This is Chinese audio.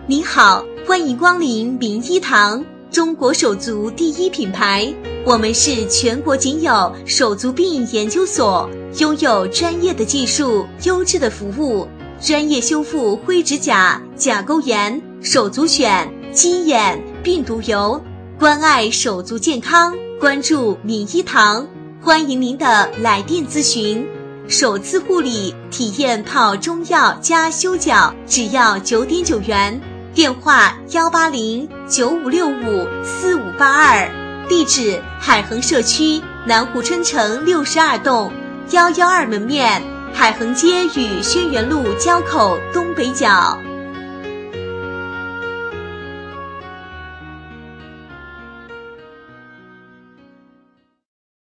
您好，欢迎光临名医堂，中国手足第一品牌。我们是全国仅有手足病研究所，拥有专业的技术、优质的服务，专业修复灰指甲、甲沟炎、手足癣、鸡眼、病毒疣，关爱手足健康，关注名医堂。欢迎您的来电咨询。首次护理体验泡中药加修脚，只要9.9元。电话180-9565-4582，地址海恒社区南湖春城62栋112门面，海恒街与轩辕路交口东北角。